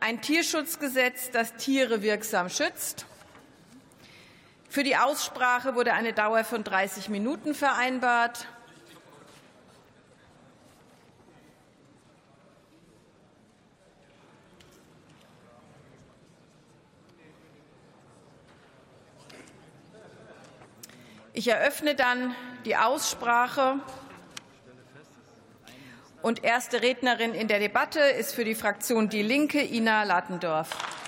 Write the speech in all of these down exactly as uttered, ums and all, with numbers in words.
ein Tierschutzgesetz, das Tiere wirksam schützt. Für die Aussprache wurde eine Dauer von dreißig Minuten vereinbart. Ich eröffne dann die Aussprache. Und erste Rednerin in der Debatte ist für die Fraktion Die Linke Ina Latendorf.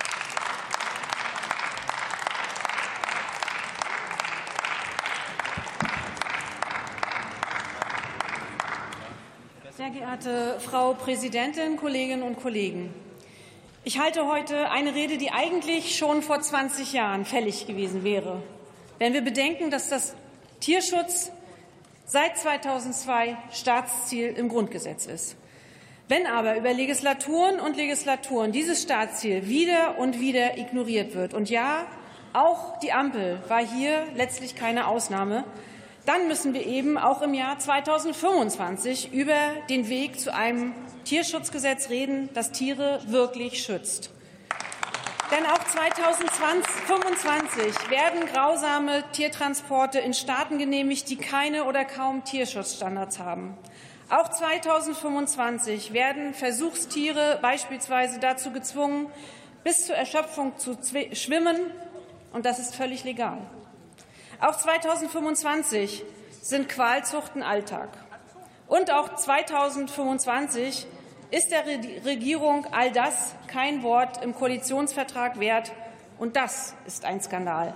Sehr geehrte Frau Präsidentin, Kolleginnen und Kollegen! Ich halte heute eine Rede, die eigentlich schon vor zwanzig Jahren fällig gewesen wäre, wenn wir bedenken, dass das Tierschutz seit zweitausendzwei Staatsziel im Grundgesetz ist. Wenn aber über Legislaturen und Legislaturen dieses Staatsziel wieder und wieder ignoriert wird, und ja, auch die Ampel war hier letztlich keine Ausnahme, dann müssen wir eben auch im Jahr zweitausendfünfundzwanzig über den Weg zu einem Tierschutzgesetz reden, das Tiere wirklich schützt. Denn auch zweitausendfünfundzwanzig werden grausame Tiertransporte in Staaten genehmigt, die keine oder kaum Tierschutzstandards haben. Auch zweitausendfünfundzwanzig werden Versuchstiere beispielsweise dazu gezwungen, bis zur Erschöpfung zu schwimmen, und das ist völlig legal. Auch zweitausendfünfundzwanzig sind Qualzuchten Alltag. Und auch zweitausendfünfundzwanzig ist der Regierung all das kein Wort im Koalitionsvertrag wert, und das ist ein Skandal.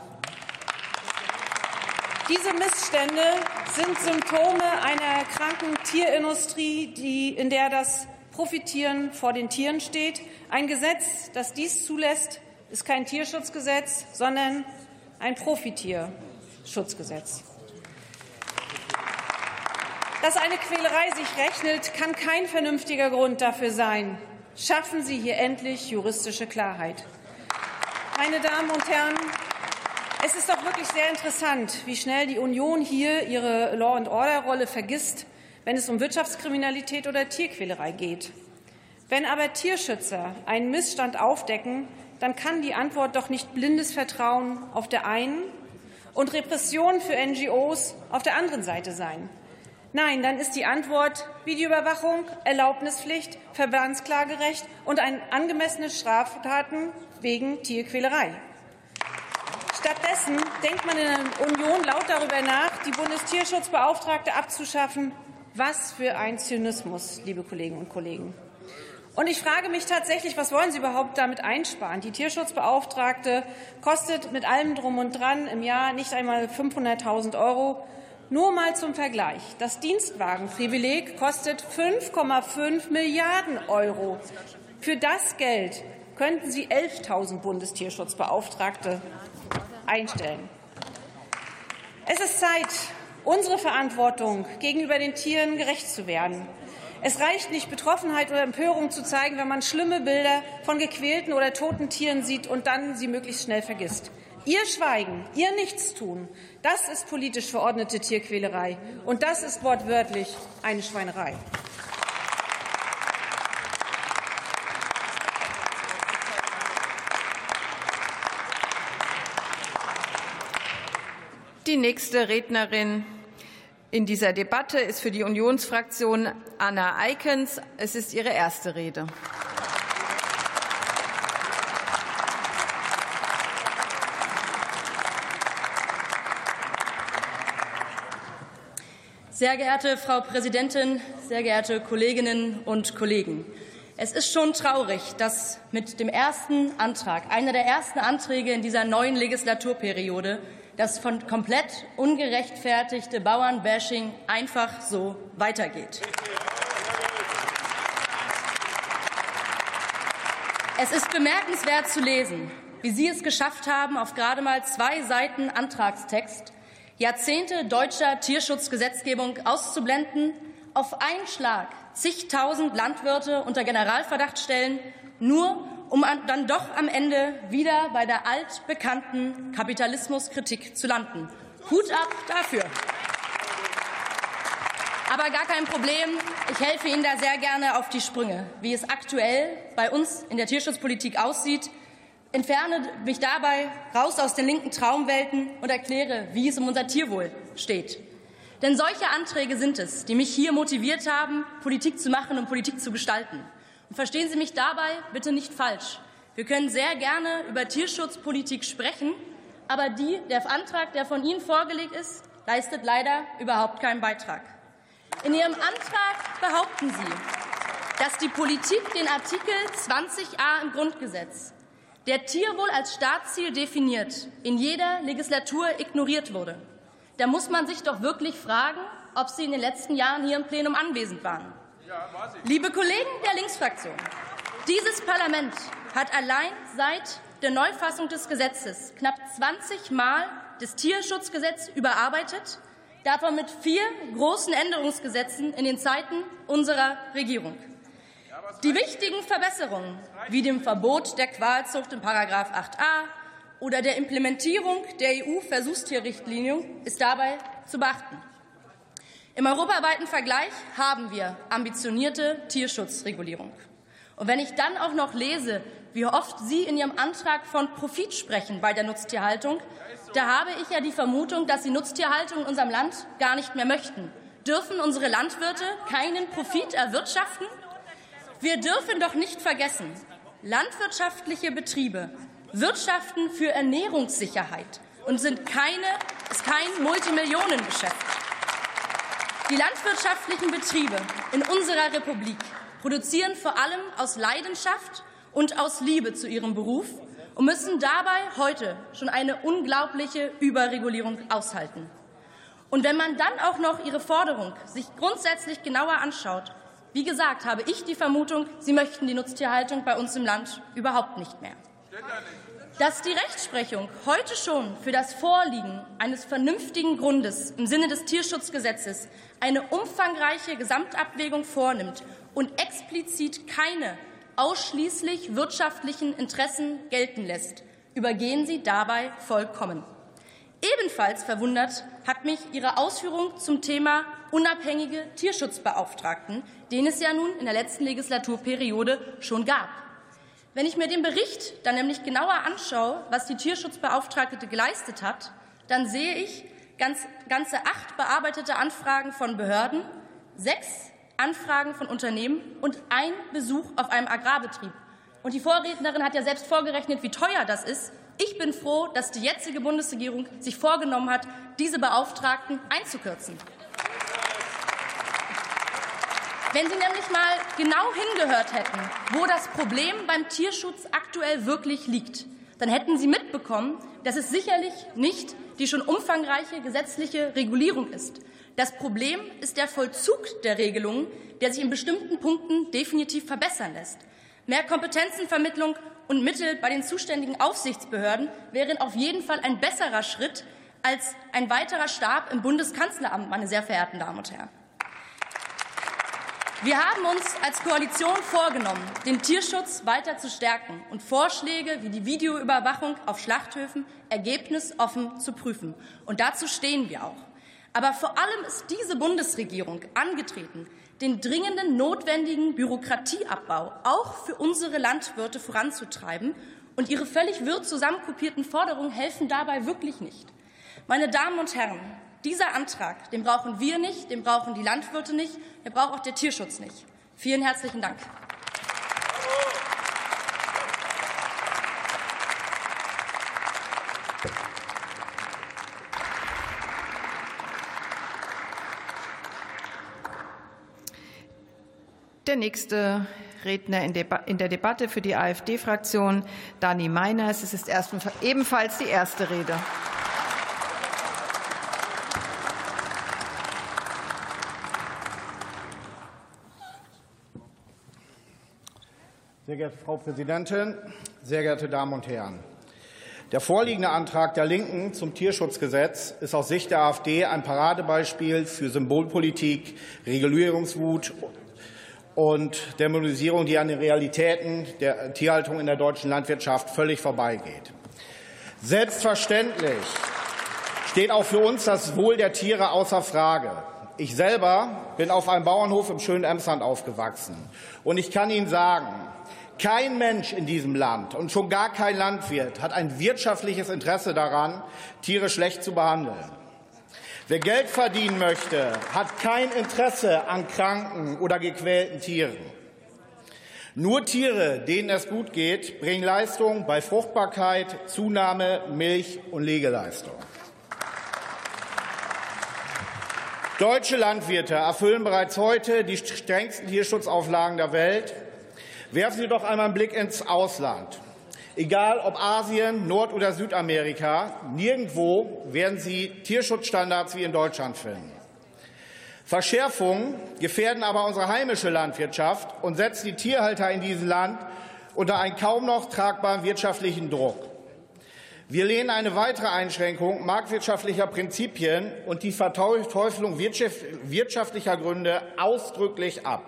Diese Missstände sind Symptome einer kranken Tierindustrie, die, in der das Profitieren vor den Tieren steht. Ein Gesetz, das dies zulässt, ist kein Tierschutzgesetz, sondern ein Profitierschutzgesetz. Dass eine Quälerei sich rechnet, kann kein vernünftiger Grund dafür sein. Schaffen Sie hier endlich juristische Klarheit. Meine Damen und Herren, es ist doch wirklich sehr interessant, wie schnell die Union hier ihre Law-and-Order-Rolle vergisst, wenn es um Wirtschaftskriminalität oder Tierquälerei geht. Wenn aber Tierschützer einen Missstand aufdecken, dann kann die Antwort doch nicht blindes Vertrauen auf der einen und Repression für N G Os auf der anderen Seite sein. Nein, dann ist die Antwort Videoüberwachung, Erlaubnispflicht, Verbandsklagerecht und ein angemessene Straftaten wegen Tierquälerei. Stattdessen denkt man in der Union laut darüber nach, die Bundestierschutzbeauftragte abzuschaffen. Was für ein Zynismus, liebe Kolleginnen und Kollegen. Und ich frage mich tatsächlich, was wollen Sie überhaupt damit einsparen? Die Tierschutzbeauftragte kostet mit allem Drum und Dran im Jahr nicht einmal fünfhunderttausend Euro. Nur mal zum Vergleich. Das Dienstwagenprivileg kostet fünf Komma fünf Milliarden Euro. Für das Geld könnten Sie elftausend Bundestierschutzbeauftragte einstellen. Es ist Zeit, unsere Verantwortung gegenüber den Tieren gerecht zu werden. Es reicht nicht, Betroffenheit oder Empörung zu zeigen, wenn man schlimme Bilder von gequälten oder toten Tieren sieht und dann sie möglichst schnell vergisst. Ihr Schweigen, Ihr Nichtstun, das ist politisch verordnete Tierquälerei. Und das ist wortwörtlich eine Schweinerei. Die nächste Rednerin in dieser Debatte ist für die Unionsfraktion Anna Eikens. Es ist ihre erste Rede. Sehr geehrte Frau Präsidentin, sehr geehrte Kolleginnen und Kollegen! Es ist schon traurig, dass mit dem ersten Antrag, einer der ersten Anträge in dieser neuen Legislaturperiode, das von komplett ungerechtfertigte Bauernbashing einfach so weitergeht. Es ist bemerkenswert zu lesen, wie Sie es geschafft haben, auf gerade mal zwei Seiten Antragstext Jahrzehnte deutscher Tierschutzgesetzgebung auszublenden, auf einen Schlag zigtausend Landwirte unter Generalverdacht stellen, nur um dann doch am Ende wieder bei der altbekannten Kapitalismuskritik zu landen. Hut ab dafür! Aber gar kein Problem. Ich helfe Ihnen da sehr gerne auf die Sprünge, wie es aktuell bei uns in der Tierschutzpolitik aussieht. Entferne mich dabei raus aus den linken Traumwelten und erkläre, wie es um unser Tierwohl steht. Denn solche Anträge sind es, die mich hier motiviert haben, Politik zu machen und Politik zu gestalten. Und verstehen Sie mich dabei bitte nicht falsch. Wir können sehr gerne über Tierschutzpolitik sprechen, aber die, der Antrag, der von Ihnen vorgelegt ist, leistet leider überhaupt keinen Beitrag. In Ihrem Antrag behaupten Sie, dass die Politik den Artikel zwanzig a im Grundgesetz, der Tierwohl als Staatsziel definiert, in jeder Legislatur ignoriert wurde. Da muss man sich doch wirklich fragen, ob Sie in den letzten Jahren hier im Plenum anwesend waren. Ja, war sie. Liebe Kollegen der Linksfraktion, dieses Parlament hat allein seit der Neufassung des Gesetzes knapp zwanzig Mal das Tierschutzgesetz überarbeitet, davon mit vier großen Änderungsgesetzen in den Zeiten unserer Regierung. Die wichtigen Verbesserungen wie dem Verbot der Qualzucht in Paragraph acht a oder der Implementierung der E U-Versuchstierrichtlinie ist dabei zu beachten. Im europaweiten Vergleich haben wir ambitionierte Tierschutzregulierung. Und wenn ich dann auch noch lese, wie oft Sie in Ihrem Antrag von Profit sprechen bei der Nutztierhaltung, da habe ich ja die Vermutung, dass Sie Nutztierhaltung in unserem Land gar nicht mehr möchten. Dürfen unsere Landwirte keinen Profit erwirtschaften? Wir dürfen doch nicht vergessen, landwirtschaftliche Betriebe wirtschaften für Ernährungssicherheit und sind keine, ist kein Multimillionengeschäft. Die landwirtschaftlichen Betriebe in unserer Republik produzieren vor allem aus Leidenschaft und aus Liebe zu ihrem Beruf und müssen dabei heute schon eine unglaubliche Überregulierung aushalten. Und wenn man dann auch noch ihre Forderung sich grundsätzlich genauer anschaut, wie gesagt, habe ich die Vermutung, Sie möchten die Nutztierhaltung bei uns im Land überhaupt nicht mehr. Dass die Rechtsprechung heute schon für das Vorliegen eines vernünftigen Grundes im Sinne des Tierschutzgesetzes eine umfangreiche Gesamtabwägung vornimmt und explizit keine ausschließlich wirtschaftlichen Interessen gelten lässt, übergehen Sie dabei vollkommen. Ebenfalls verwundert hat mich Ihre Ausführung zum Thema unabhängige Tierschutzbeauftragten, den es ja nun in der letzten Legislaturperiode schon gab. Wenn ich mir den Bericht dann nämlich genauer anschaue, was die Tierschutzbeauftragte geleistet hat, dann sehe ich ganz, ganze acht bearbeitete Anfragen von Behörden, sechs Anfragen von Unternehmen und ein Besuch auf einem Agrarbetrieb. Und die Vorrednerin hat ja selbst vorgerechnet, wie teuer das ist. Ich bin froh, dass die jetzige Bundesregierung sich vorgenommen hat, diese Beauftragten einzukürzen. Wenn Sie nämlich mal genau hingehört hätten, wo das Problem beim Tierschutz aktuell wirklich liegt, dann hätten Sie mitbekommen, dass es sicherlich nicht die schon umfangreiche gesetzliche Regulierung ist. Das Problem ist der Vollzug der Regelungen, der sich in bestimmten Punkten definitiv verbessern lässt. Mehr Kompetenzenvermittlung und Mittel bei den zuständigen Aufsichtsbehörden wären auf jeden Fall ein besserer Schritt als ein weiterer Stab im Bundeskanzleramt, meine sehr verehrten Damen und Herren. Wir haben uns als Koalition vorgenommen, den Tierschutz weiter zu stärken und Vorschläge wie die Videoüberwachung auf Schlachthöfen ergebnisoffen zu prüfen. Und dazu stehen wir auch. Aber vor allem ist diese Bundesregierung angetreten, den dringenden notwendigen Bürokratieabbau auch für unsere Landwirte voranzutreiben. Und ihre völlig wirr zusammenkopierten Forderungen helfen dabei wirklich nicht. Meine Damen und Herren, dieser Antrag, den brauchen wir nicht, den brauchen die Landwirte nicht, den braucht auch der Tierschutz nicht. Vielen herzlichen Dank. Der nächste Redner in der Debatte für die AfD-Fraktion, Dani Meiners. Es ist ebenfalls die erste Rede. Sehr geehrte Frau Präsidentin, sehr geehrte Damen und Herren! Der vorliegende Antrag der Linken zum Tierschutzgesetz ist aus Sicht der AfD ein Paradebeispiel für Symbolpolitik, Regulierungswut und Dämonisierung, die an den Realitäten der Tierhaltung in der deutschen Landwirtschaft völlig vorbeigeht. Selbstverständlich steht auch für uns das Wohl der Tiere außer Frage. Ich selber bin auf einem Bauernhof im schönen Emsland aufgewachsen. Und ich kann Ihnen sagen, kein Mensch in diesem Land und schon gar kein Landwirt hat ein wirtschaftliches Interesse daran, Tiere schlecht zu behandeln. Wer Geld verdienen möchte, hat kein Interesse an kranken oder gequälten Tieren. Nur Tiere, denen es gut geht, bringen Leistung bei Fruchtbarkeit, Zunahme, Milch- und Legeleistung. Deutsche Landwirte erfüllen bereits heute die strengsten Tierschutzauflagen der Welt. Werfen Sie doch einmal einen Blick ins Ausland. Egal ob Asien, Nord- oder Südamerika, nirgendwo werden Sie Tierschutzstandards wie in Deutschland finden. Verschärfungen gefährden aber unsere heimische Landwirtschaft und setzen die Tierhalter in diesem Land unter einen kaum noch tragbaren wirtschaftlichen Druck. Wir lehnen eine weitere Einschränkung marktwirtschaftlicher Prinzipien und die Verteufelung wirtschaftlicher Gründe ausdrücklich ab.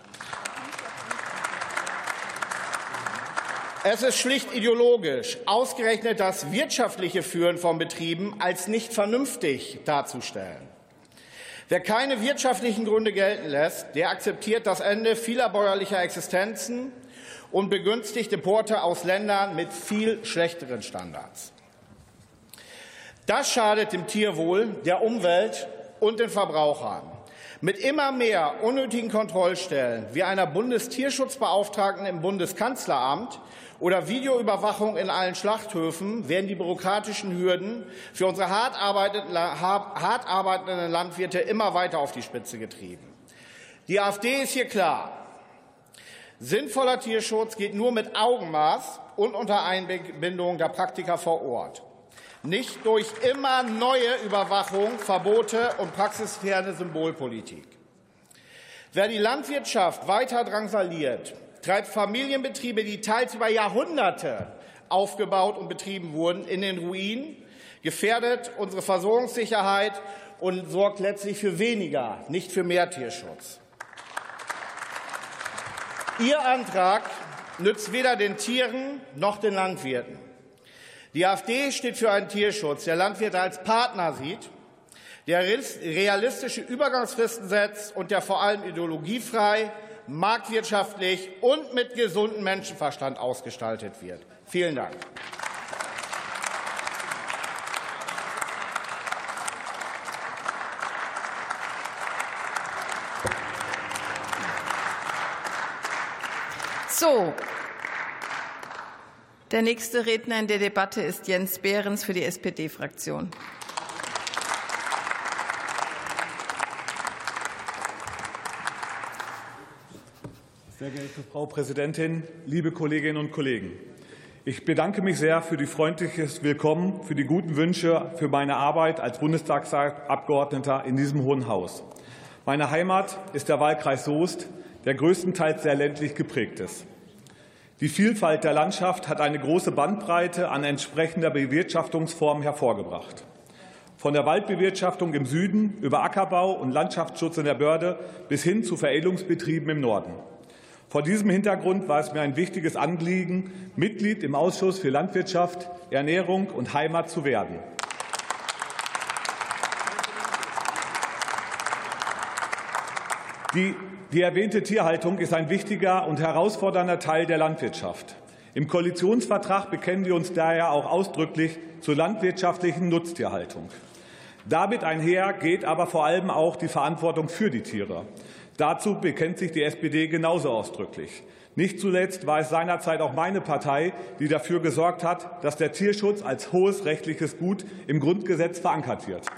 Es ist schlicht ideologisch, ausgerechnet das wirtschaftliche Führen von Betrieben als nicht vernünftig darzustellen. Wer keine wirtschaftlichen Gründe gelten lässt, der akzeptiert das Ende vieler bäuerlicher Existenzen und begünstigt Importe aus Ländern mit viel schlechteren Standards. Das schadet dem Tierwohl, der Umwelt und den Verbrauchern. Mit immer mehr unnötigen Kontrollstellen wie einer Bundestierschutzbeauftragten im Bundeskanzleramt oder Videoüberwachung in allen Schlachthöfen werden die bürokratischen Hürden für unsere hart arbeitenden Landwirte immer weiter auf die Spitze getrieben. Die AfD ist hier klar. Sinnvoller Tierschutz geht nur mit Augenmaß und unter Einbindung der Praktiker vor Ort. Nicht durch immer neue Überwachung, Verbote und praxisferne Symbolpolitik. Wer die Landwirtschaft weiter drangsaliert, treibt Familienbetriebe, die teils über Jahrhunderte aufgebaut und betrieben wurden, in den Ruin, gefährdet unsere Versorgungssicherheit und sorgt letztlich für weniger, nicht für mehr Tierschutz. Ihr Antrag nützt weder den Tieren noch den Landwirten. Die AfD steht für einen Tierschutz, der Landwirte als Partner sieht, der realistische Übergangsfristen setzt und der vor allem ideologiefrei, marktwirtschaftlich und mit gesundem Menschenverstand ausgestaltet wird. Vielen Dank. So. Der nächste Redner in der Debatte ist Jens Behrens für die S P D-Fraktion. Sehr geehrte Frau Präsidentin, liebe Kolleginnen und Kollegen! Ich bedanke mich sehr für die freundliches Willkommen, für die guten Wünsche für meine Arbeit als Bundestagsabgeordneter in diesem Hohen Haus. Meine Heimat ist der Wahlkreis Soest, der größtenteils sehr ländlich geprägt ist. Die Vielfalt der Landschaft hat eine große Bandbreite an entsprechender Bewirtschaftungsform hervorgebracht. Von der Waldbewirtschaftung im Süden über Ackerbau und Landschaftsschutz in der Börde bis hin zu Veredelungsbetrieben im Norden. Vor diesem Hintergrund war es mir ein wichtiges Anliegen, Mitglied im Ausschuss für Landwirtschaft, Ernährung und Heimat zu werden. Die, die erwähnte Tierhaltung ist ein wichtiger und herausfordernder Teil der Landwirtschaft. Im Koalitionsvertrag bekennen wir uns daher auch ausdrücklich zur landwirtschaftlichen Nutztierhaltung. Damit einher geht aber vor allem auch die Verantwortung für die Tiere. Dazu bekennt sich die S P D genauso ausdrücklich. Nicht zuletzt war es seinerzeit auch meine Partei, die dafür gesorgt hat, dass der Tierschutz als hohes rechtliches Gut im Grundgesetz verankert wird.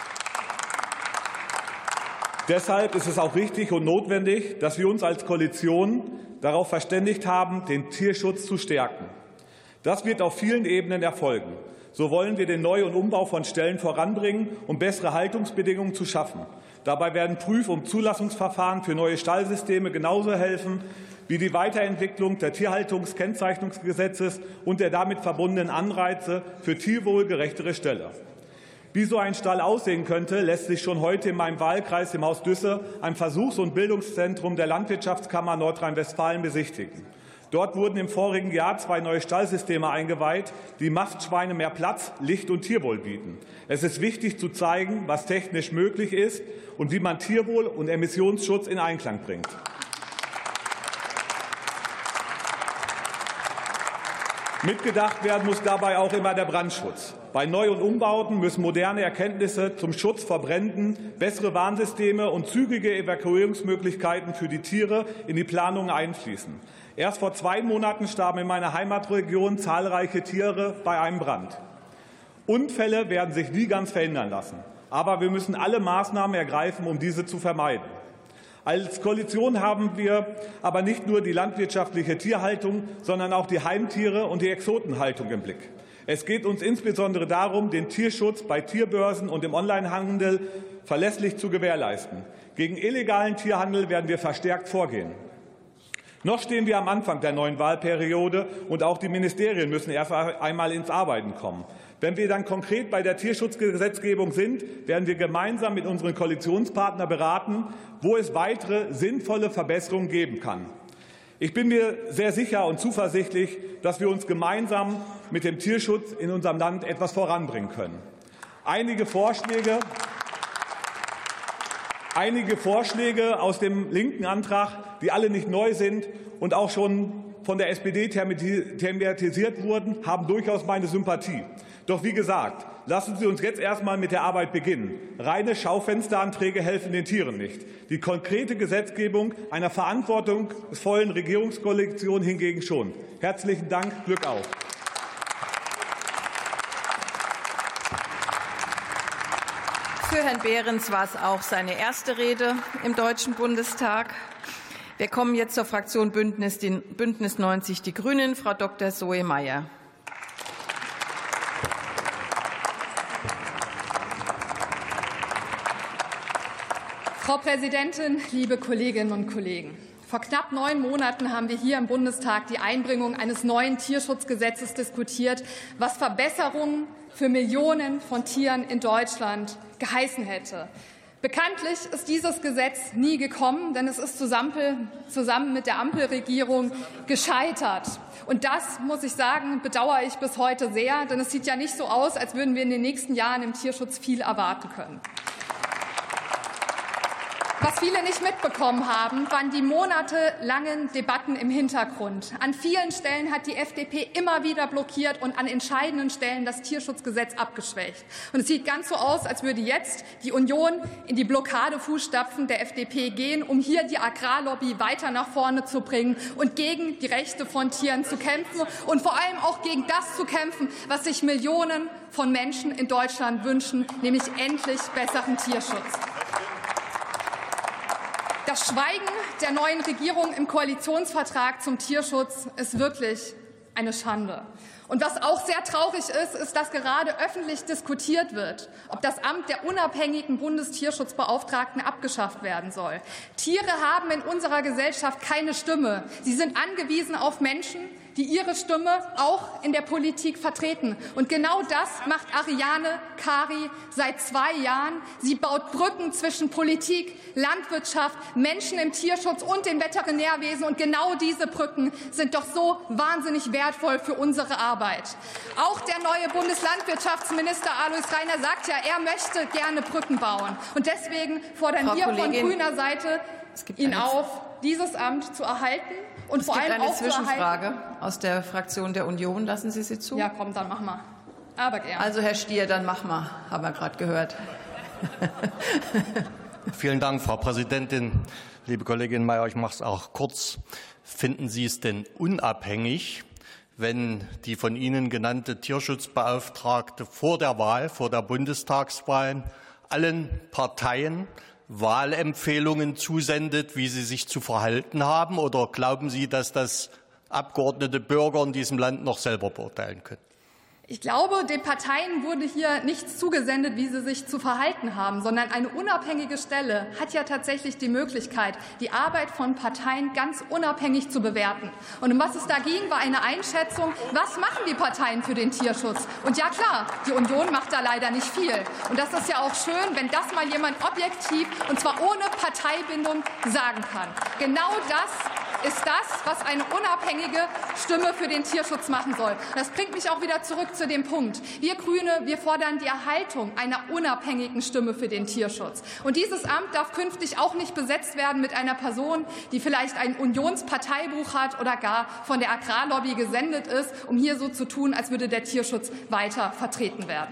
Deshalb ist es auch richtig und notwendig, dass wir uns als Koalition darauf verständigt haben, den Tierschutz zu stärken. Das wird auf vielen Ebenen erfolgen. So wollen wir den Neu- und Umbau von Ställen voranbringen, um bessere Haltungsbedingungen zu schaffen. Dabei werden Prüf- und Zulassungsverfahren für neue Stallsysteme genauso helfen wie die Weiterentwicklung der Tierhaltungskennzeichnungsgesetzes und der damit verbundenen Anreize für tierwohlgerechtere Ställe. Wie so ein Stall aussehen könnte, lässt sich schon heute in meinem Wahlkreis im Haus Düsse, einem Versuchs- und Bildungszentrum der Landwirtschaftskammer Nordrhein-Westfalen, besichtigen. Dort wurden im vorigen Jahr zwei neue Stallsysteme eingeweiht, die Mastschweine mehr Platz, Licht und Tierwohl bieten. Es ist wichtig zu zeigen, was technisch möglich ist und wie man Tierwohl und Emissionsschutz in Einklang bringt. Mitgedacht werden muss dabei auch immer der Brandschutz. Bei Neu- und Umbauten müssen moderne Erkenntnisse zum Schutz vor Bränden, bessere Warnsysteme und zügige Evakuierungsmöglichkeiten für die Tiere in die Planung einfließen. Erst vor zwei Monaten starben in meiner Heimatregion zahlreiche Tiere bei einem Brand. Unfälle werden sich nie ganz verhindern lassen. Aber wir müssen alle Maßnahmen ergreifen, um diese zu vermeiden. Als Koalition haben wir aber nicht nur die landwirtschaftliche Tierhaltung, sondern auch die Heimtiere und die Exotenhaltung im Blick. Es geht uns insbesondere darum, den Tierschutz bei Tierbörsen und im Onlinehandel verlässlich zu gewährleisten. Gegen illegalen Tierhandel werden wir verstärkt vorgehen. Noch stehen wir am Anfang der neuen Wahlperiode, und auch die Ministerien müssen erst einmal ins Arbeiten kommen. Wenn wir dann konkret bei der Tierschutzgesetzgebung sind, werden wir gemeinsam mit unseren Koalitionspartnern beraten, wo es weitere sinnvolle Verbesserungen geben kann. Ich bin mir sehr sicher und zuversichtlich, dass wir uns gemeinsam mit dem Tierschutz in unserem Land etwas voranbringen können. Einige Vorschläge Einige Vorschläge aus dem linken Antrag, die alle nicht neu sind und auch schon von der S P D thematisiert wurden, haben durchaus meine Sympathie. Doch wie gesagt, lassen Sie uns jetzt erst einmal mit der Arbeit beginnen. Reine Schaufensteranträge helfen den Tieren nicht. Die konkrete Gesetzgebung einer verantwortungsvollen Regierungskoalition hingegen schon. Herzlichen Dank, Glück auf. Für Herrn Behrens war es auch seine erste Rede im Deutschen Bundestag. Wir kommen jetzt zur Fraktion Bündnis, Bündnis neunzig Die Grünen. Frau Doktor Zoe Meyer. Frau Präsidentin, liebe Kolleginnen und Kollegen! Vor knapp neun Monaten haben wir hier im Bundestag die Einbringung eines neuen Tierschutzgesetzes diskutiert, was Verbesserungen für Millionen von Tieren in Deutschland geheißen hätte. Bekanntlich ist dieses Gesetz nie gekommen, denn es ist zusammen mit der Ampelregierung gescheitert. Und das, muss ich sagen, bedauere ich bis heute sehr, denn es sieht ja nicht so aus, als würden wir in den nächsten Jahren im Tierschutz viel erwarten können. Was viele nicht mitbekommen haben, waren die monatelangen Debatten im Hintergrund. An vielen Stellen hat die F D P immer wieder blockiert und an entscheidenden Stellen das Tierschutzgesetz abgeschwächt. Und es sieht ganz so aus, als würde jetzt die Union in die Blockadefußstapfen der F D P gehen, um hier die Agrarlobby weiter nach vorne zu bringen und gegen die Rechte von Tieren zu kämpfen und vor allem auch gegen das zu kämpfen, was sich Millionen von Menschen in Deutschland wünschen, nämlich endlich besseren Tierschutz. Das Schweigen der neuen Regierung im Koalitionsvertrag zum Tierschutz ist wirklich eine Schande. Und was auch sehr traurig ist, ist, dass gerade öffentlich diskutiert wird, ob das Amt der unabhängigen Bundestierschutzbeauftragten abgeschafft werden soll. Tiere haben in unserer Gesellschaft keine Stimme. Sie sind angewiesen auf Menschen, die ihre Stimme auch in der Politik vertreten. Und genau das macht Ariane Kari seit zwei Jahren. Sie baut Brücken zwischen Politik, Landwirtschaft, Menschen im Tierschutz und dem Veterinärwesen. Und genau diese Brücken sind doch so wahnsinnig wertvoll für unsere Arbeit. Auch der neue Bundeslandwirtschaftsminister Alois Rainer sagt ja, er möchte gerne Brücken bauen. Und deswegen fordern Frau wir Kollegin, von grüner Seite ihn auf, dieses Amt zu erhalten. Und es vor gibt allem eine auch Zwischenfrage aus der Fraktion der Union. Lassen Sie sie zu? Ja, komm, dann mach mal. Aber gerne. Also, Herr Stier, dann mach mal, haben wir gerade gehört. Vielen Dank, Frau Präsidentin. Liebe Kollegin Mayer, ich mache es auch kurz. Finden Sie es denn unabhängig, wenn die von Ihnen genannte Tierschutzbeauftragte vor der Wahl, vor der Bundestagswahl, allen Parteien Wahlempfehlungen zusendet, wie sie sich zu verhalten haben? Oder glauben Sie, dass das Abgeordnete Bürger in diesem Land noch selber beurteilen können? Ich glaube, den Parteien wurde hier nichts zugesendet, wie sie sich zu verhalten haben, sondern eine unabhängige Stelle hat ja tatsächlich die Möglichkeit, die Arbeit von Parteien ganz unabhängig zu bewerten. Und um was es da ging, war eine Einschätzung, was machen die Parteien für den Tierschutz? Und ja klar, die Union macht da leider nicht viel. Und das ist ja auch schön, wenn das mal jemand objektiv, und zwar ohne Parteibindung, sagen kann. Genau das ist das, was eine unabhängige Stimme für den Tierschutz machen soll. Das bringt mich auch wieder zurück zu dem Punkt. Wir Grüne, wir fordern die Erhaltung einer unabhängigen Stimme für den Tierschutz. Und dieses Amt darf künftig auch nicht besetzt werden mit einer Person, die vielleicht ein Unionsparteibuch hat oder gar von der Agrarlobby gesendet ist, um hier so zu tun, als würde der Tierschutz weiter vertreten werden.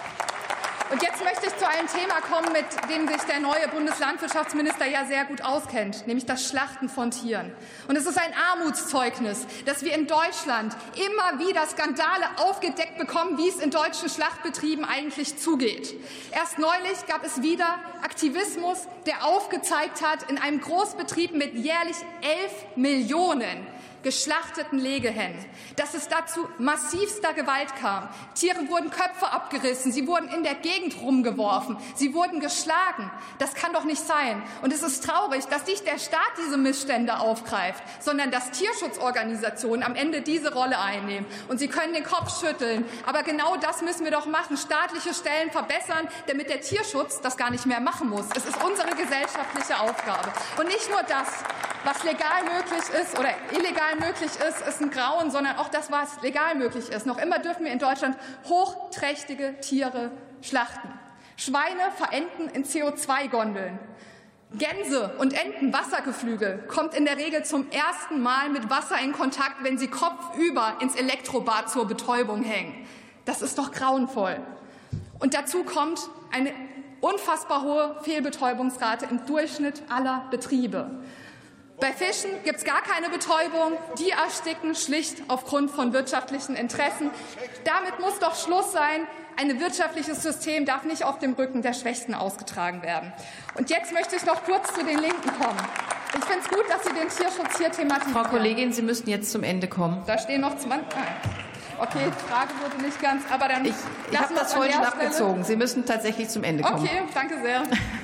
Und jetzt möchte ich zu einem Thema kommen, mit dem sich der neue Bundeslandwirtschaftsminister ja sehr gut auskennt, nämlich das Schlachten von Tieren. Und es ist ein Armutszeugnis, dass wir in Deutschland immer wieder Skandale aufgedeckt bekommen, wie es in deutschen Schlachtbetrieben eigentlich zugeht. Erst neulich gab es wieder Aktivismus, der aufgezeigt hat, in einem Großbetrieb mit jährlich elf Millionen geschlachteten Legehennen, dass es dazu massivster Gewalt kam. Tiere wurden Köpfe abgerissen, sie wurden in der Gegend rumgeworfen, sie wurden geschlagen. Das kann doch nicht sein. Und es ist traurig, dass nicht der Staat diese Missstände aufgreift, sondern dass Tierschutzorganisationen am Ende diese Rolle einnehmen. Und Sie können den Kopf schütteln, aber genau das müssen wir doch machen, staatliche Stellen verbessern, damit der Tierschutz das gar nicht mehr machen muss. Es ist unsere gesellschaftliche Aufgabe. Und nicht nur das, was legal möglich ist oder illegal möglich ist, ist ein Grauen, sondern auch das, was legal möglich ist. Noch immer dürfen wir in Deutschland hochträchtige Tiere schlachten. Schweine verenden in C O zwei Gondeln. Gänse und Enten, Wassergeflügel, kommt in der Regel zum ersten Mal mit Wasser in Kontakt, wenn sie kopfüber ins Elektrobad zur Betäubung hängen. Das ist doch grauenvoll. Und dazu kommt eine unfassbar hohe Fehlbetäubungsrate im Durchschnitt aller Betriebe. Bei Fischen gibt es gar keine Betäubung. Die ersticken schlicht aufgrund von wirtschaftlichen Interessen. Damit muss doch Schluss sein. Ein wirtschaftliches System darf nicht auf dem Rücken der Schwächsten ausgetragen werden. Und jetzt möchte ich noch kurz zu den Linken kommen. Ich finde es gut, dass Sie den Tierschutz hier thematisieren. Frau Kollegin, Sie müssen jetzt zum Ende kommen. Da stehen noch zwanzig. Okay, die Frage wurde nicht ganz, aber dann. Ich, ich habe das vorhin schon abgezogen. Sie müssen tatsächlich zum Ende kommen. Okay, danke sehr.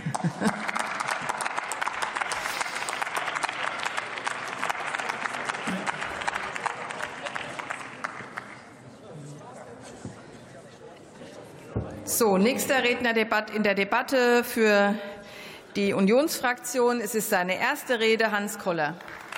So, nächster Redner in der Debatte für die Unionsfraktion. Es ist seine erste Rede, Hans Koller.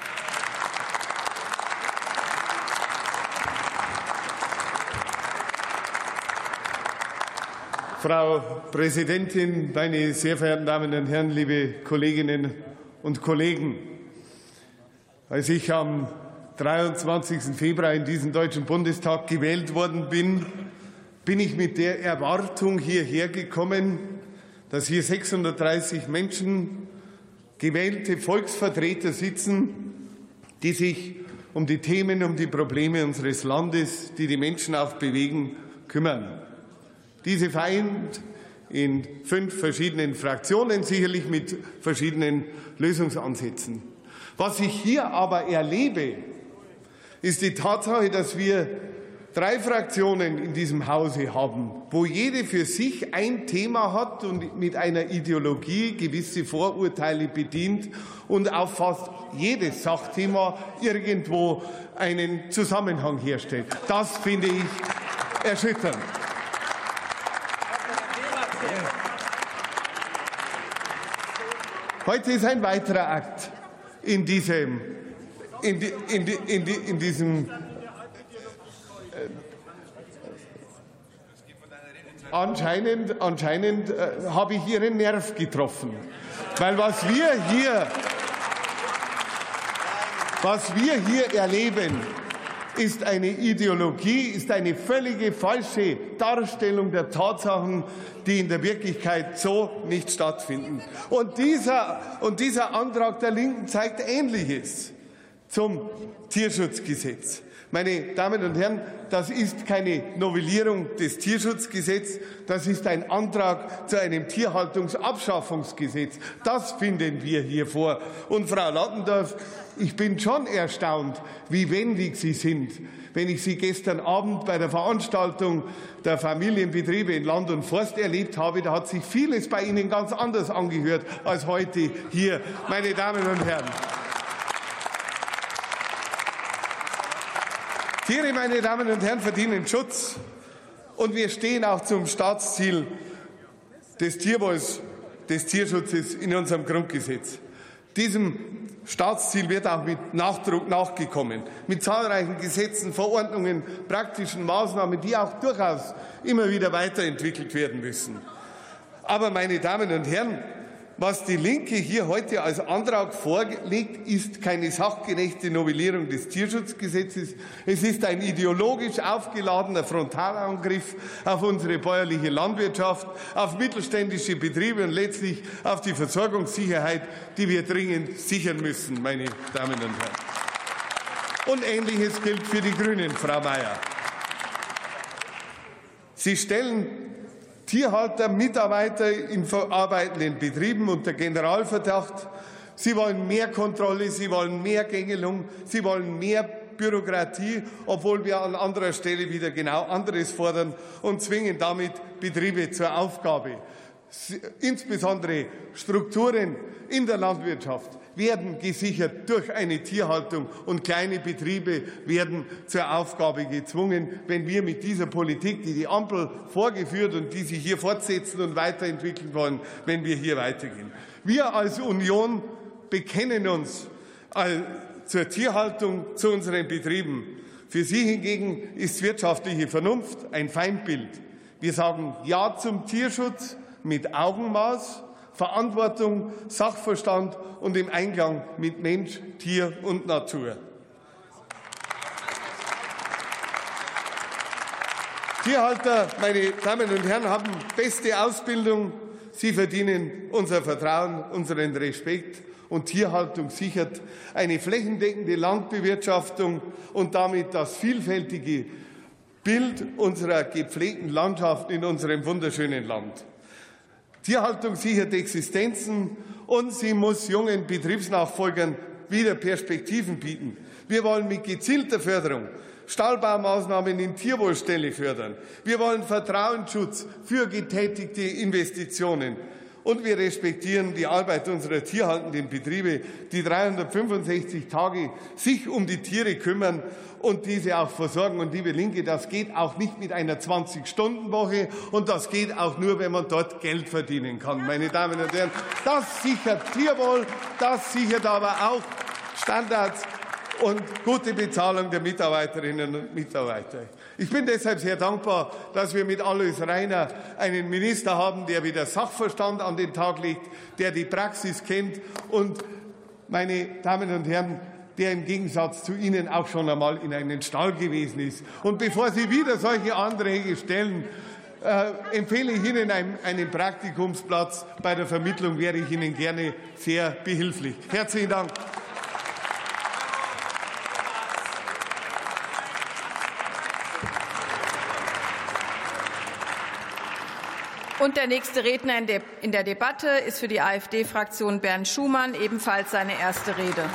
Frau Präsidentin, meine sehr verehrten Damen und Herren, liebe Kolleginnen und Kollegen! Als ich am dreiundzwanzigsten Februar in diesen Deutschen Bundestag gewählt worden bin, bin ich mit der Erwartung hierher gekommen, dass hier sechshundertdreißig Menschen, gewählte Volksvertreter sitzen, die sich um die Themen, um die Probleme unseres Landes, die die Menschen auch bewegen, kümmern. Diese vereint in fünf verschiedenen Fraktionen, sicherlich mit verschiedenen Lösungsansätzen. Was ich hier aber erlebe, ist die Tatsache, dass wir drei Fraktionen in diesem Hause haben, wo jede für sich ein Thema hat und mit einer Ideologie gewisse Vorurteile bedient und auf fast jedes Sachthema irgendwo einen Zusammenhang herstellt. Das finde ich erschütternd. Heute ist ein weiterer Akt in diesem, in, die, in, die, in, die, in diesem Anscheinend, anscheinend äh, habe ich Ihren Nerv getroffen. Weil was wir hier, was wir hier erleben, ist eine Ideologie, ist eine völlige falsche Darstellung der Tatsachen, die in der Wirklichkeit so nicht stattfinden. Und dieser, und dieser Antrag der Linken zeigt Ähnliches zum Tierschutzgesetz. Meine Damen und Herren, das ist keine Novellierung des Tierschutzgesetzes, das ist ein Antrag zu einem Tierhaltungsabschaffungsgesetz. Das finden wir hier vor. Und Frau Lattendorf, ich bin schon erstaunt, wie wendig Sie sind. Wenn ich Sie gestern Abend bei der Veranstaltung der Familienbetriebe in Land und Forst erlebt habe, da hat sich vieles bei Ihnen ganz anders angehört als heute hier, meine Damen und Herren. Tiere, meine Damen und Herren, verdienen Schutz. Und wir stehen auch zum Staatsziel des Tierwohls, des Tierschutzes in unserem Grundgesetz. Diesem Staatsziel wird auch mit Nachdruck nachgekommen, mit zahlreichen Gesetzen, Verordnungen, praktischen Maßnahmen, die auch durchaus immer wieder weiterentwickelt werden müssen. Aber, meine Damen und Herren, was die Linke hier heute als Antrag vorlegt, ist keine sachgerechte Novellierung des Tierschutzgesetzes. Es ist ein ideologisch aufgeladener Frontalangriff auf unsere bäuerliche Landwirtschaft, auf mittelständische Betriebe und letztlich auf die Versorgungssicherheit, die wir dringend sichern müssen, meine Damen und Herren. Und Ähnliches gilt für die Grünen, Frau Mayer. Sie stellen Tierhalter, Mitarbeiter in verarbeitenden Betrieben unter Generalverdacht. Sie wollen mehr Kontrolle, sie wollen mehr Gängelung, sie wollen mehr Bürokratie, obwohl wir an anderer Stelle wieder genau anderes fordern und zwingen damit Betriebe zur Aufgabe. Insbesondere Strukturen in der Landwirtschaft werden gesichert durch eine Tierhaltung, und kleine Betriebe werden zur Aufgabe gezwungen, wenn wir mit dieser Politik, die die Ampel vorgeführt und die Sie hier fortsetzen und weiterentwickeln wollen, wenn wir hier weitergehen. Wir als Union bekennen uns zur Tierhaltung, zu unseren Betrieben. Für Sie hingegen ist wirtschaftliche Vernunft ein Feindbild. Wir sagen Ja zum Tierschutz mit Augenmaß, Verantwortung, Sachverstand und im Einklang mit Mensch, Tier und Natur. Tierhalter, meine Damen und Herren, haben beste Ausbildung. Sie verdienen unser Vertrauen, unseren Respekt. Und Tierhaltung sichert eine flächendeckende Landbewirtschaftung und damit das vielfältige Bild unserer gepflegten Landschaft in unserem wunderschönen Land. Tierhaltung sichert Existenzen, und sie muss jungen Betriebsnachfolgern wieder Perspektiven bieten. Wir wollen mit gezielter Förderung Stallbaumaßnahmen in Tierwohlställe fördern. Wir wollen Vertrauensschutz für getätigte Investitionen. Und wir respektieren die Arbeit unserer tierhaltenden Betriebe, die dreihundertfünfundsechzig Tage sich um die Tiere kümmern und diese auch versorgen. Und, liebe Linke, das geht auch nicht mit einer zwanzig-Stunden-Woche, und das geht auch nur, wenn man dort Geld verdienen kann. Meine Damen und Herren, das sichert Tierwohl, das sichert aber auch Standards und gute Bezahlung der Mitarbeiterinnen und Mitarbeiter. Ich bin deshalb sehr dankbar, dass wir mit Alois Rainer einen Minister haben, der wieder Sachverstand an den Tag legt, der die Praxis kennt und, meine Damen und Herren, der im Gegensatz zu Ihnen auch schon einmal in einem Stall gewesen ist. Und bevor Sie wieder solche Anträge stellen, äh, empfehle ich Ihnen einen, einen Praktikumsplatz. Bei der Vermittlung wäre ich Ihnen gerne sehr behilflich. Herzlichen Dank. Und der nächste Redner in der Debatte ist für die AfD-Fraktion Bernd Schumann, ebenfalls seine erste Rede.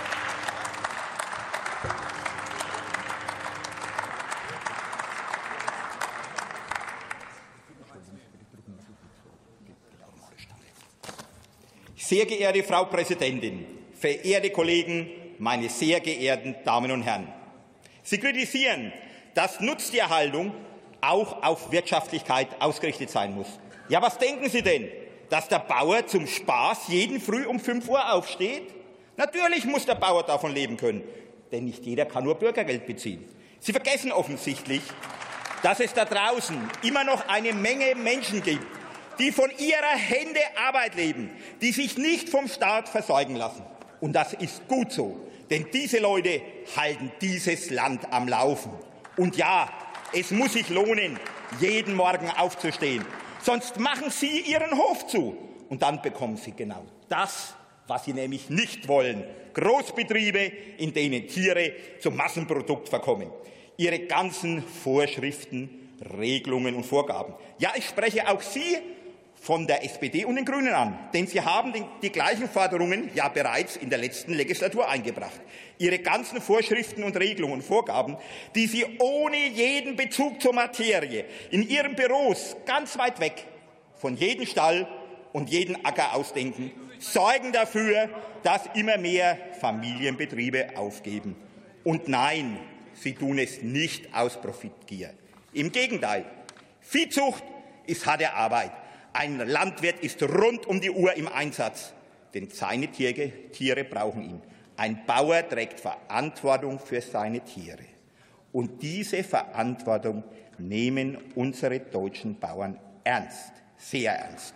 Sehr geehrte Frau Präsidentin, verehrte Kollegen, meine sehr geehrten Damen und Herren! Sie kritisieren, dass Nutztierhaltung auch auf Wirtschaftlichkeit ausgerichtet sein muss. Ja, was denken Sie denn? Dass der Bauer zum Spaß jeden Früh um fünf Uhr aufsteht? Natürlich muss der Bauer davon leben können, denn nicht jeder kann nur Bürgergeld beziehen. Sie vergessen offensichtlich, dass es da draußen immer noch eine Menge Menschen gibt, die von ihrer Hände Arbeit leben, die sich nicht vom Staat versorgen lassen. Und das ist gut so, denn diese Leute halten dieses Land am Laufen. Und ja, es muss sich lohnen, jeden Morgen aufzustehen. Sonst machen Sie Ihren Hof zu. Und dann bekommen Sie genau das, was Sie nämlich nicht wollen. Großbetriebe, in denen Tiere zum Massenprodukt verkommen. Ihre ganzen Vorschriften, Regelungen und Vorgaben. Ja, ich spreche auch Sie von der S P D und den Grünen an, denn sie haben die gleichen Forderungen ja bereits in der letzten Legislatur eingebracht. Ihre ganzen Vorschriften und Regelungen und Vorgaben, die sie ohne jeden Bezug zur Materie in ihren Büros ganz weit weg von jedem Stall und jedem Acker ausdenken, sorgen dafür, dass immer mehr Familienbetriebe aufgeben. Und nein, sie tun es nicht aus Profitgier. Im Gegenteil, Viehzucht ist harte Arbeit. Ein Landwirt ist rund um die Uhr im Einsatz. denn seine Tiere brauchen ihn. Ein Bauer trägt Verantwortung für seine Tiere. Und diese Verantwortung nehmen unsere deutschen Bauern ernst, sehr ernst.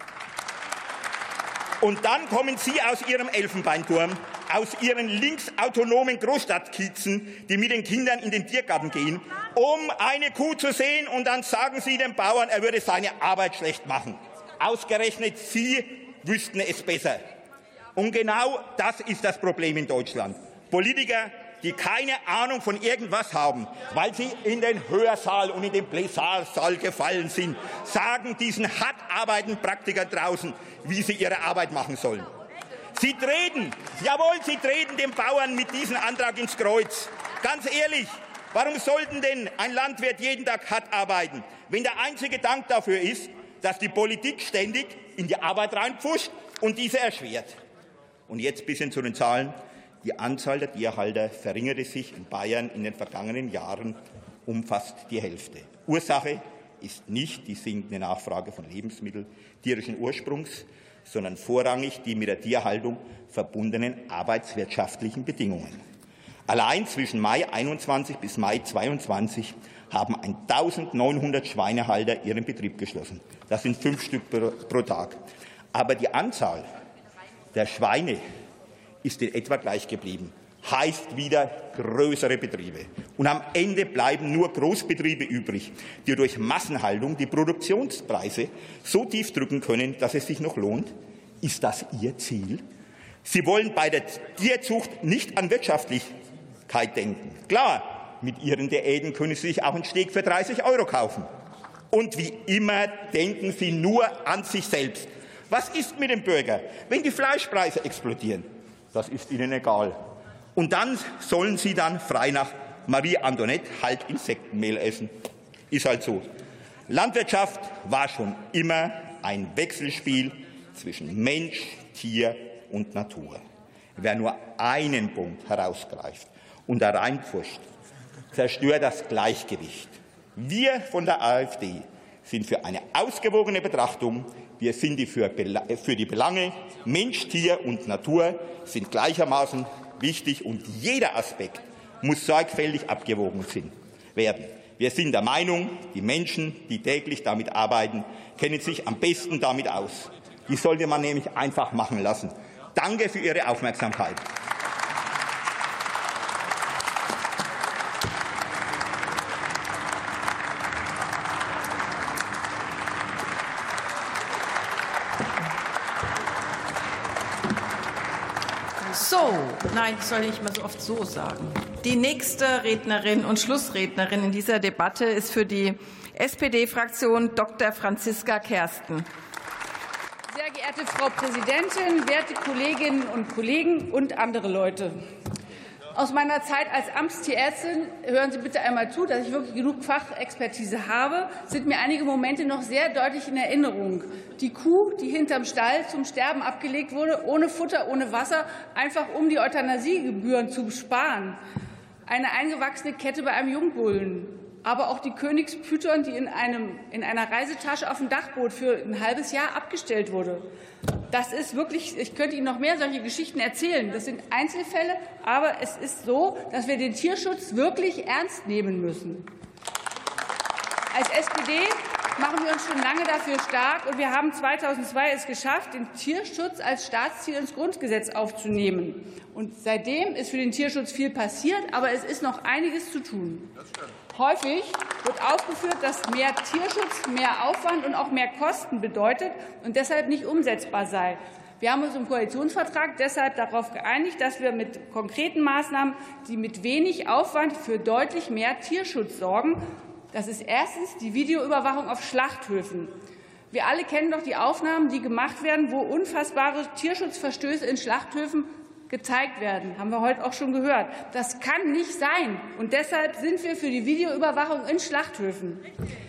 Und dann kommen Sie aus Ihrem Elfenbeinturm, aus Ihren linksautonomen Großstadtkiezen, die mit den Kindern in den Tiergarten gehen, um eine Kuh zu sehen, und dann sagen Sie dem Bauern, er würde seine Arbeit schlecht machen. Ausgerechnet Sie wüssten es besser. Und genau das ist das Problem in Deutschland. Politiker, die keine Ahnung von irgendwas haben, weil sie in den Hörsaal und in den Bläsarsaal gefallen sind, sagen diesen hart arbeitenden Praktikern draußen, wie sie ihre Arbeit machen sollen. Sie treten, jawohl, sie treten den Bauern mit diesem Antrag ins Kreuz. Ganz ehrlich, warum sollten denn ein Landwirt jeden Tag hart arbeiten, wenn der einzige Dank dafür ist, dass die Politik ständig in die Arbeit reinpfuscht und diese erschwert? Und jetzt ein bisschen zu den Zahlen. Die Anzahl der Tierhalter verringerte sich in Bayern in den vergangenen Jahren um fast die Hälfte. Ursache ist nicht die sinkende Nachfrage von Lebensmitteln tierischen Ursprungs, sondern vorrangig die mit der Tierhaltung verbundenen arbeitswirtschaftlichen Bedingungen. Allein zwischen Mai einundzwanzig bis Mai zweiundzwanzig haben eintausendneunhundert Schweinehalter ihren Betrieb geschlossen. Das sind fünf Stück pro Tag. Aber die Anzahl der Schweine ist in etwa gleich geblieben. Heißt wieder größere Betriebe. Und am Ende bleiben nur Großbetriebe übrig, die durch Massenhaltung die Produktionspreise so tief drücken können, dass es sich noch lohnt. Ist das Ihr Ziel? Sie wollen bei der Tierzucht nicht an Wirtschaftlichkeit denken. Klar, mit Ihren Diäten können Sie sich auch einen Steak für dreißig Euro kaufen. Und wie immer denken Sie nur an sich selbst. Was ist mit dem Bürger, wenn die Fleischpreise explodieren? Das ist Ihnen egal. Und dann sollen Sie dann frei nach Marie Antoinette halt Insektenmehl essen. Ist halt so. Landwirtschaft war schon immer ein Wechselspiel zwischen Mensch, Tier und Natur. Wer nur einen Punkt herausgreift und da reinpfuscht, zerstört das Gleichgewicht. Wir von der AfD sind für eine ausgewogene Betrachtung. Wir sind die für, für die Belange Mensch, Tier und Natur sind gleichermaßen wichtig, und jeder Aspekt muss sorgfältig abgewogen werden. Wir sind der Meinung, die Menschen, die täglich damit arbeiten, kennen sich am besten damit aus. Die sollte man nämlich einfach machen lassen. Danke für Ihre Aufmerksamkeit. So, nein, ich soll nicht mal so oft so sagen. Die nächste Rednerin und Schlussrednerin in dieser Debatte ist für die S P D-Fraktion Doktor Franziska Kersten. Sehr geehrte Frau Präsidentin, werte Kolleginnen und Kollegen und andere Leute! Aus meiner Zeit als Amtstierärztin, hören Sie bitte einmal zu, dass ich wirklich genug Fachexpertise habe, sind mir einige Momente noch sehr deutlich in Erinnerung. Die Kuh, die hinterm Stall zum Sterben abgelegt wurde, ohne Futter, ohne Wasser, einfach um die Euthanasiegebühren zu sparen. Eine eingewachsene Kette bei einem Jungbullen. Aber auch die Königspython, die in, einem, in einer Reisetasche auf dem Dachboot für ein halbes Jahr abgestellt wurde. Das ist wirklich, ich könnte Ihnen noch mehr solche Geschichten erzählen. Das sind Einzelfälle, aber es ist so, dass wir den Tierschutz wirklich ernst nehmen müssen. Als S P D machen wir uns schon lange dafür stark, und wir haben zweitausendzwei es geschafft, den Tierschutz als Staatsziel ins Grundgesetz aufzunehmen. Und seitdem ist für den Tierschutz viel passiert, aber es ist noch einiges zu tun. Häufig wird aufgeführt, dass mehr Tierschutz mehr Aufwand und auch mehr Kosten bedeutet und deshalb nicht umsetzbar sei. Wir haben uns im Koalitionsvertrag deshalb darauf geeinigt, dass wir mit konkreten Maßnahmen, die mit wenig Aufwand für deutlich mehr Tierschutz sorgen. Das ist erstens die Videoüberwachung auf Schlachthöfen. Wir alle kennen doch die Aufnahmen, die gemacht werden, wo unfassbare Tierschutzverstöße in Schlachthöfen gezeigt werden. Haben wir heute auch schon gehört. Das kann nicht sein. Und deshalb sind wir für die Videoüberwachung in Schlachthöfen.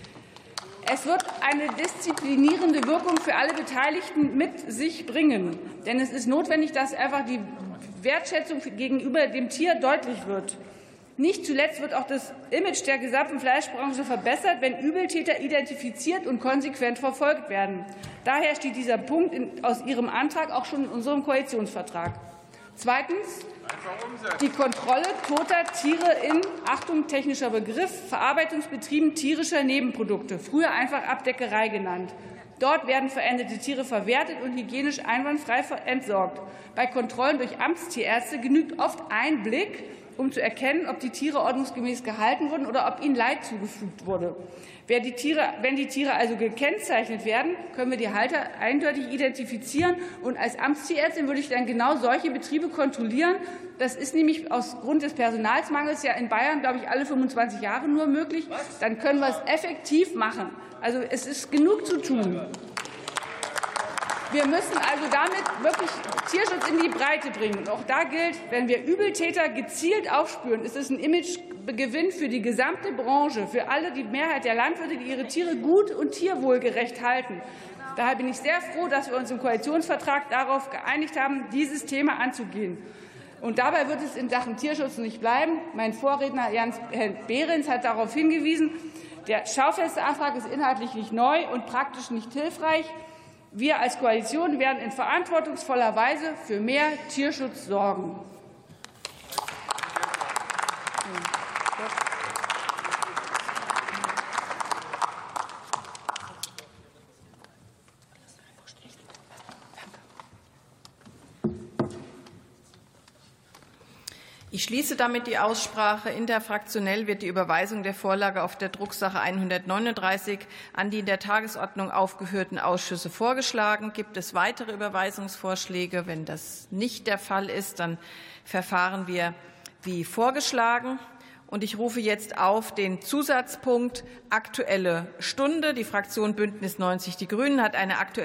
Es wird eine disziplinierende Wirkung für alle Beteiligten mit sich bringen. Denn es ist notwendig, dass einfach die Wertschätzung gegenüber dem Tier deutlich wird. Nicht zuletzt wird auch das Image der gesamten Fleischbranche verbessert, wenn Übeltäter identifiziert und konsequent verfolgt werden. Daher steht dieser Punkt in, aus Ihrem Antrag auch schon in unserem Koalitionsvertrag. Zweitens die Kontrolle toter Tiere in, Achtung, technischer Begriff, Verarbeitungsbetrieben tierischer Nebenprodukte, früher einfach Abdeckerei genannt. Dort werden verendete Tiere verwertet und hygienisch einwandfrei entsorgt. Bei Kontrollen durch Amtstierärzte genügt oft ein Blick, um zu erkennen, ob die Tiere ordnungsgemäß gehalten wurden oder ob ihnen Leid zugefügt wurde. Wer die Tiere, wenn die Tiere also gekennzeichnet werden, können wir die Halter eindeutig identifizieren. Und als Amtstierärztin würde ich dann genau solche Betriebe kontrollieren. Das ist nämlich aus Grund des Personalsmangels ja in Bayern, glaube ich, alle fünfundzwanzig Jahre nur möglich. Dann können wir es effektiv machen. Also es ist genug zu tun. Wir müssen also damit wirklich Tierschutz in die Breite bringen. Und auch da gilt, wenn wir Übeltäter gezielt aufspüren, ist es ein Imagegewinn für die gesamte Branche, für alle, die Mehrheit der Landwirte, die ihre Tiere gut und tierwohlgerecht halten. Daher bin ich sehr froh, dass wir uns im Koalitionsvertrag darauf geeinigt haben, dieses Thema anzugehen. Und dabei wird es in Sachen Tierschutz nicht bleiben. Mein Vorredner Herr Behrens hat darauf hingewiesen, der Schaufensterantrag ist inhaltlich nicht neu und praktisch nicht hilfreich. Wir als Koalition werden in verantwortungsvoller Weise für mehr Tierschutz sorgen. Ich schließe damit die Aussprache. Interfraktionell wird die Überweisung der Vorlage auf der Drucksache hundertneununddreißig an die in der Tagesordnung aufgeführten Ausschüsse vorgeschlagen. Gibt es weitere Überweisungsvorschläge? Wenn das nicht der Fall ist, dann verfahren wir wie vorgeschlagen. Und ich rufe jetzt auf den Zusatzpunkt Aktuelle Stunde. Die Fraktion Bündnis neunzig Die Grünen hat eine Aktuelle